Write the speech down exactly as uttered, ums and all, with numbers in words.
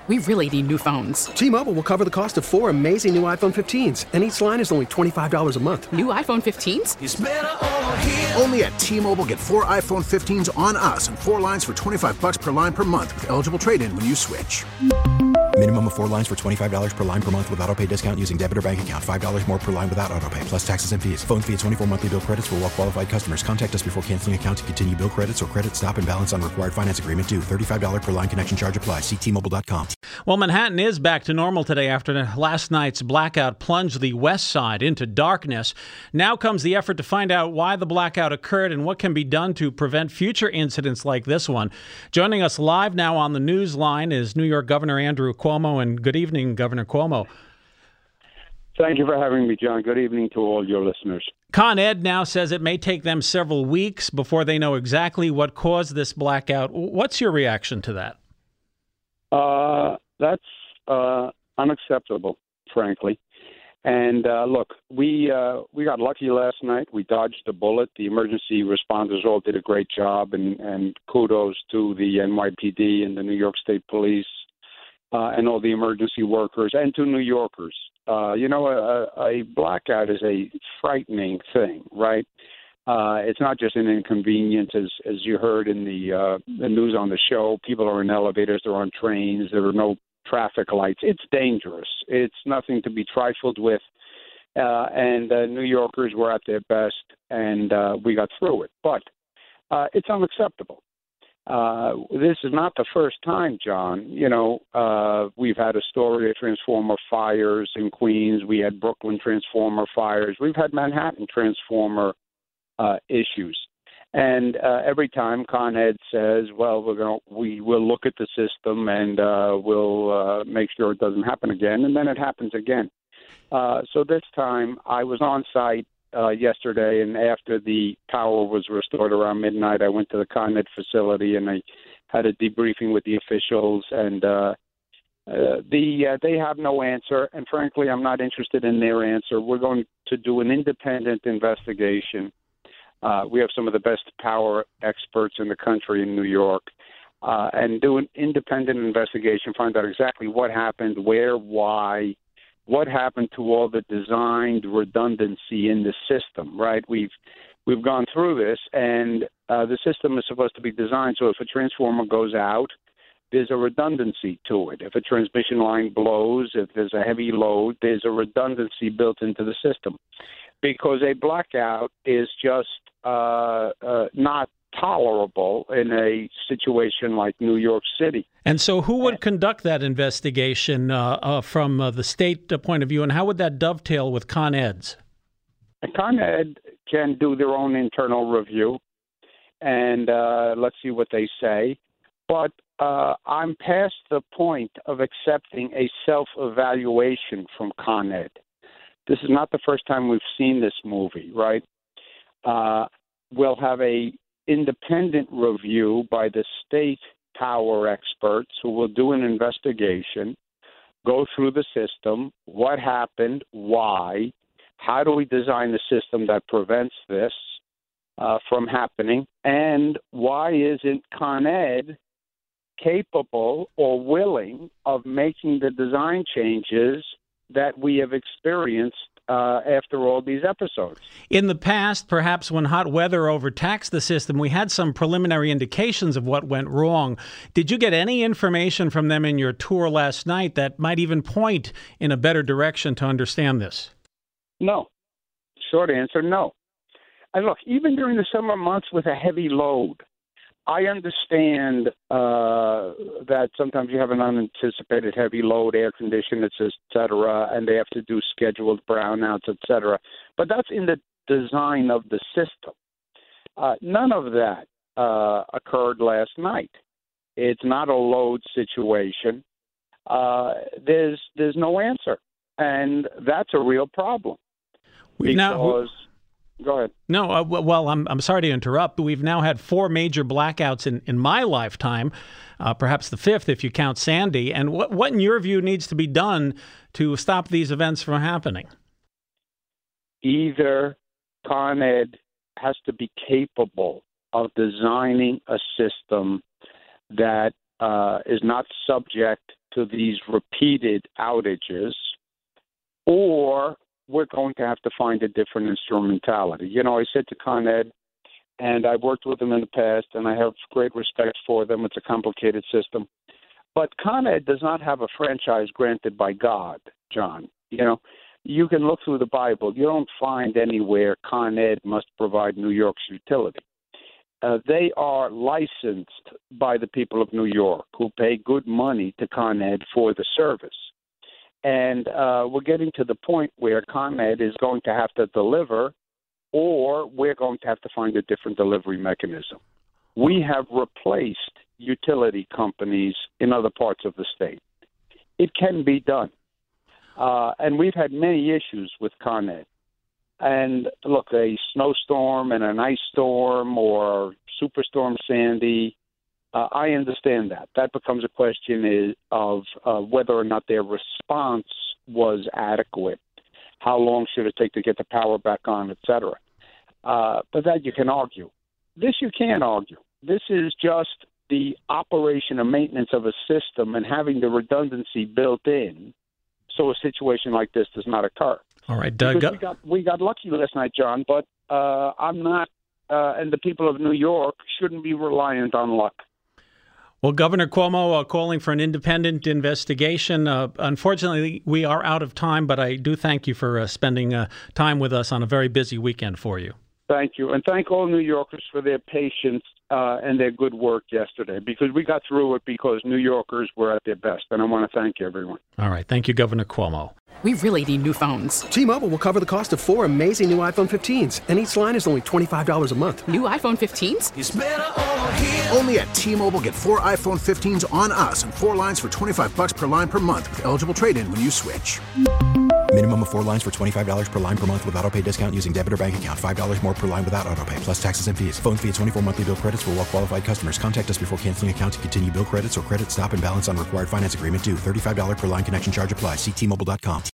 We really need new phones. T-Mobile will cover the cost of four amazing new iPhone fifteens, and each line is only twenty-five dollars a month. New iPhone fifteens? It's better over here. Only at T-Mobile, get four iPhone fifteens on us and four lines for twenty-five dollars per line per month with eligible trade-in when you switch. Minimum of four lines for twenty-five dollars per line per month with autopay discount using debit or bank account. five dollars more per line without autopay, plus taxes and fees. Phone fee at twenty-four monthly bill credits for well-qualified customers. Contact us before canceling account to continue bill credits or credit stop and balance on required finance agreement due. thirty-five dollars per line connection charge applies. See T Mobile dot com. Well, Manhattan is back to normal today after last night's blackout plunged the west side into darkness. Now comes the effort to find out why the blackout occurred and what can be done to prevent future incidents like this one. Joining us live now on the news line is New York Governor Andrew Cuomo. And good evening, Governor Cuomo. Thank you for having me, John. Good evening to all your listeners. Con Ed now says it may take them several weeks before they know exactly what caused this blackout. What's your reaction to that? Uh, that's uh, unacceptable, frankly. And uh, look, we uh, we got lucky last night. We dodged a bullet. The emergency responders all did a great job, and, and kudos to the N Y P D and the New York State Police uh, and all the emergency workers, and to New Yorkers. Uh, you know, a, a blackout is a frightening thing, right? Uh, it's not just an inconvenience, as as you heard in the uh, the news on the show. People are in elevators, they're on trains, there are no traffic lights. It's dangerous. It's nothing to be trifled with. Uh, and uh, New Yorkers were at their best, and uh, we got through it. But uh, it's unacceptable. Uh, this is not the first time, John. You know, uh, we've had Astoria transformer fires in Queens. We had Brooklyn transformer fires. We've had Manhattan transformer uh, issues. And uh, every time Con Ed says, well, we're going we will look at the system and uh, we'll uh, make sure it doesn't happen again. And then it happens again. Uh, so this time I was on site uh, yesterday, and after the power was restored around midnight, I went to the Con Ed facility and I had a debriefing with the officials. And uh, uh, the uh, they have no answer. And frankly, I'm not interested in their answer. We're going to do an independent investigation. Uh, we have some of the best power experts in the country in New York, uh, and do an independent investigation, find out exactly what happened, where, why, what happened to all the designed redundancy in the system, right? We've we've gone through this, and uh, the system is supposed to be designed so if a transformer goes out, there's a redundancy to it. If a transmission line blows, if there's a heavy load, there's a redundancy built into the system. Because a blackout is just uh, uh, not tolerable in a situation like New York City. And so who would conduct that investigation uh, uh, from uh, the state point of view, and how would that dovetail with Con Ed's? Con Ed can do their own internal review, and uh, let's see what they say. But uh, I'm past the point of accepting a self-evaluation from Con Ed. This is not the first time we've seen this movie, right? Uh, we'll have a independent review by the state power experts who will do an investigation, go through the system, what happened, why, how do we design the system that prevents this uh, from happening, and why isn't Con Ed capable or willing of making the design changes that we have experienced uh, after all these episodes. In the past, perhaps when hot weather overtaxed the system, we had some preliminary indications of what went wrong. Did you get any information from them in your tour last night that might even point in a better direction to understand this? No. Short answer, no. And look, even during the summer months with a heavy load, I understand uh, that sometimes you have an unanticipated heavy load, air conditioners, et cetera, and they have to do scheduled brownouts, et cetera. But that's in the design of the system. Uh, none of that uh, occurred last night. It's not a load situation. Uh, there's there's no answer, and that's a real problem. We've because now, Go ahead. No, uh, well, I'm I'm sorry to interrupt, but we've now had four major blackouts in, in my lifetime, uh, perhaps the fifth if you count Sandy. And what, what, in your view, needs to be done to stop these events from happening? Either Con Ed has to be capable of designing a system that uh, is not subject to these repeated outages, or we're going to have to find a different instrumentality. You know, I said to Con Ed, and I've worked with them in the past, and I have great respect for them. It's a complicated system. But Con Ed does not have a franchise granted by God, John. You know, you can look through the Bible. You don't find anywhere Con Ed must provide New York's utility. Uh, they are licensed by the people of New York, who pay good money to Con Ed for the service. And uh, we're getting to the point where Con Ed is going to have to deliver, or we're going to have to find a different delivery mechanism. We have replaced utility companies in other parts of the state. It can be done. Uh, and we've had many issues with Con Ed. And look, a snowstorm and an ice storm or Superstorm Sandy, uh, I understand that. That becomes a question is, of uh, whether or not their response was adequate. How long should it take to get the power back on, et cetera. Uh, but that you can argue. This you can't argue. This is just the operation and maintenance of a system and having the redundancy built in so a situation like this does not occur. All right, Doug. We got, we got lucky last night, John, but uh, I'm not, uh, and the people of New York shouldn't be reliant on luck. Well, Governor Cuomo uh, calling for an independent investigation. Uh, unfortunately, we are out of time, but I do thank you for uh, spending uh, time with us on a very busy weekend for you. Thank you. And thank all New Yorkers for their patience uh, and their good work yesterday, because we got through it because New Yorkers were at their best. And I want to thank everyone. All right. Thank you, Governor Cuomo. We really need new phones. T-Mobile will cover the cost of four amazing new iPhone fifteens, and each line is only twenty-five dollars a month. New iPhone fifteens? It's better over here. Only at T-Mobile, get four iPhone fifteens on us and four lines for twenty-five bucks per line per month with eligible trade-in when you switch. Minimum of four lines for twenty-five dollars per line per month with autopay discount using debit or bank account. five dollars more per line without autopay, plus taxes and fees. Phone fee at twenty-four monthly bill credits for well-qualified customers. Contact us before canceling account to continue bill credits or credit stop and balance on required finance agreement due. thirty-five dollars per line connection charge applies. See T Mobile dot com.